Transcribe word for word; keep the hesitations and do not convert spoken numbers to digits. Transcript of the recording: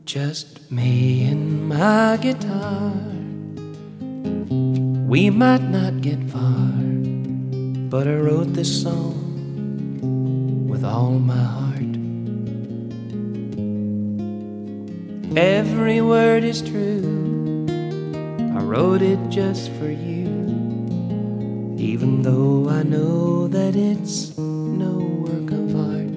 Just me and my guitar. We might not get far, but I wrote this song with all my heart. Every word is true. I wrote it just for you, even though I know that it's no work of art.